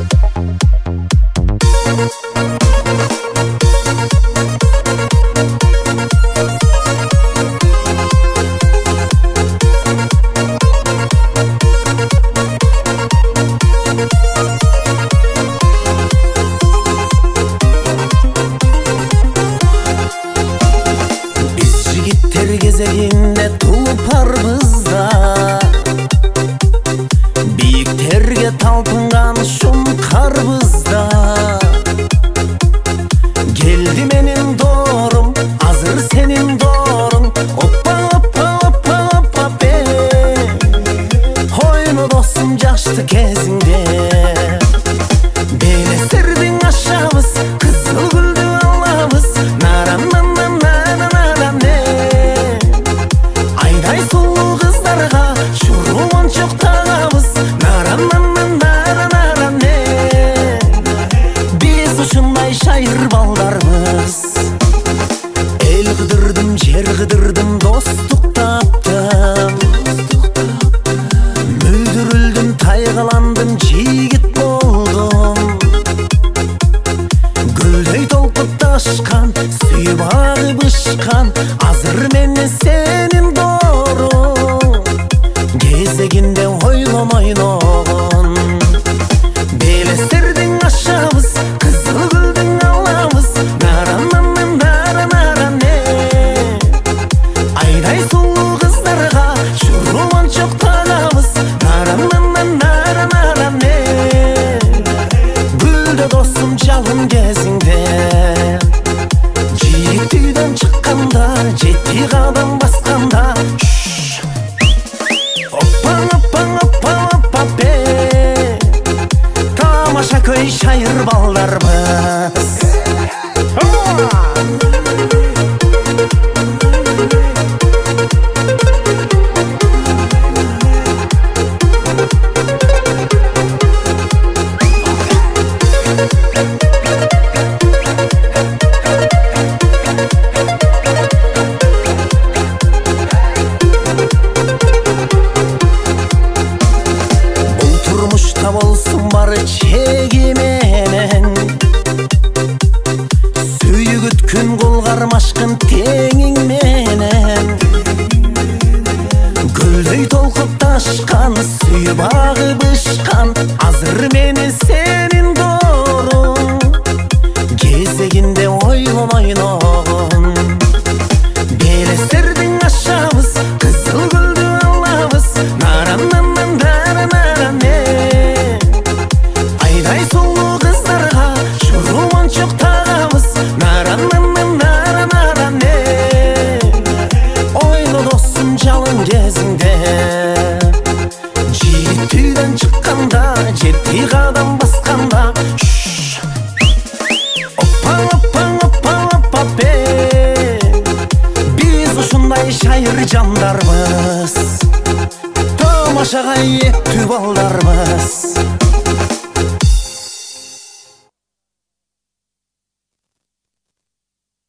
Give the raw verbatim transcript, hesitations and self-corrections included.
Gezeginde tulparбыз да, бийиктерге талпынган шумкарбыз да. Келди менин доорум, азыр сенин дооруң. Оппа оппа оппа оппа бе, ойно досум жашты кезиңде. Белестердин ашабыз, кызыл гүлдү алабыз. Нараннан нана айдай сулуу кыздарга шуруун чок тагабыз. Нараннан нана не, биз ушундай шайыр балдарбыз. Эл кыдырдым, жер кыдырдым, достук таптым. Мүлдүрүлдүм, тайгаландым, жигит болдум. Гүлдөй толкуп ташкан, сүйүп агып ышкан, азыр мени сенин дооруң. Кезегинде ойломойногун, белестердин ашабыз, кызыл гүлдүн алабыз. Нараннан нара не, айдай сулуу кыздарга шуруун чок тагабыз. Нараннан нара не, гүлдө досум жалын кезиңде. Жигит үйдөн чыкканда, жети кадам басканда, оппа оппа оппа оппа бе, тамаша көй шайыр балдарбыз. Болсун бары чеги менен, сүйүгүт күн кулгармашкын теңиң менен. Гүлдөй толкуп ташкан, сүйүп агып ышкан, азыр мени сенин дооруң. Кезегинде ойломойногун, белестердин ашабыз, кызыл гүлдү алабыз. Нараннан нара не, айдай сулуу кыздарга шуруун чок тагабыз. Нараннан нара не, ойло досум жалын кезиңде. Жигит үйдөн чыкканда, жети кадам басканда, оппа оппа оппа оппа бе, биз ушундай шайыр жандарбыз. Тамашага эптүү балдарбыз.